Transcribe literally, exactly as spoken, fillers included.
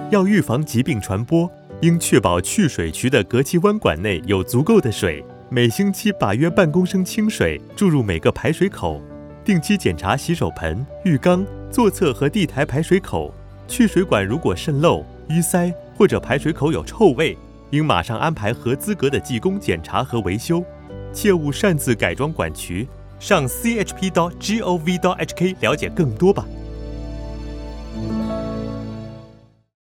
要预防疾病传播，应确保去水渠的隔气弯管内有足够的水，每星期把约半公升清水注入每个排水口，定期检查洗手盆、浴缸、座侧和地台排水口。去水管如果渗漏、淤塞或者排水口有臭味，应马上安排合资格的技工检查和维修，切勿擅自改装管渠。上 c h p 点 gov 点 h k 了解更多吧。